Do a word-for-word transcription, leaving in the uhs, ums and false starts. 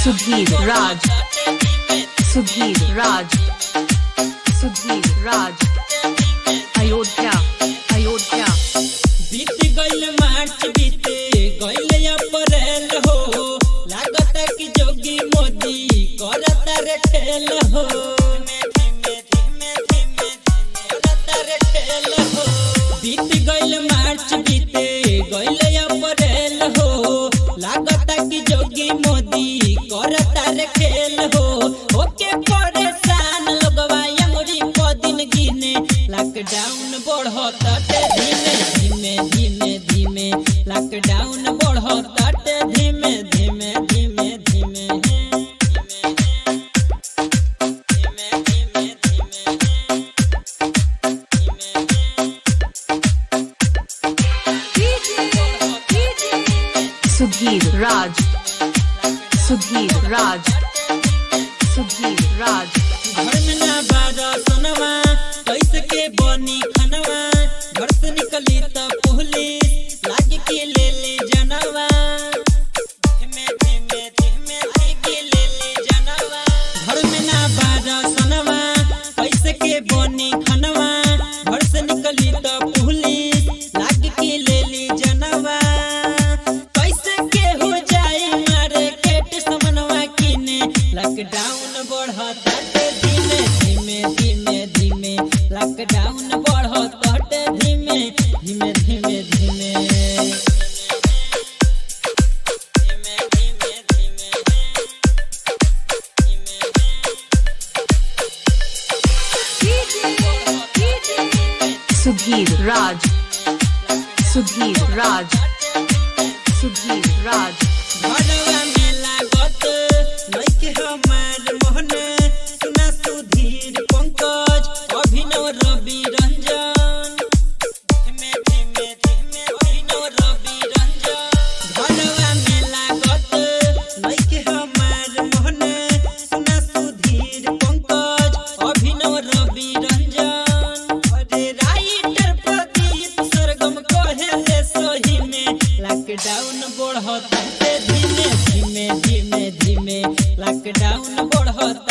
सुधीर राज सुधीर राज सुधीर राज अयोध्या अयोध्या। बीत गइल मार्च बीते गइल अप्रैल हो, लागता कि जोगी मोदी करता रे ठेल हो। बीत गइल मार्च बीते गइल अप्रैल हो, लागता कि जोगी मोदी करता रे खेल हो। ओके परेशान लोगवा अंगुरी प दिन गिने, लॉकडाउन बढ़ताटे धीमे धीमे धीमे धीमे, लॉकडाउन बढ़ताटे धीमे धीमे धीमे धीमे। सुधीर राज सुधीर राज सुधीर राज। घर में ना बाजा सुनवा कैसे के बनी खनवा, घर से निकली तो पुलिस लाग के ले ले जनवा। धीमे धीमे धीमे के ले ले जनवा। घर में ना बाजा सुनवा कैसे के बनी खनवा, घर से निकली तो पुलिस लाग के ले ले जनवा। लॉकडाउन बढ़ताटे धीमे धीमे धीमे धीमे, लॉकडाउन बढ़ताटे धीमे धीमे धीमे धीमे। सुधीर राज सुधीर राज सुधीर राज। घरवा में लागत नइखे हमार मोहन, सुना सुधीर पंकज अभिनव रवि रंजन। धीमे धीमे धीमे अभिनव रवि रंजन। घरवा में लागत नइखे हमार मोहन, सुना सुधीर पंकज अभिनव रवि रंजन। अरे राइटर प्रदीप सरगम कहे सही में, लॉकडाउन बढ़ताटे धीमे धीमे धीमे धीमे, लॉकडाउन बढ़ता।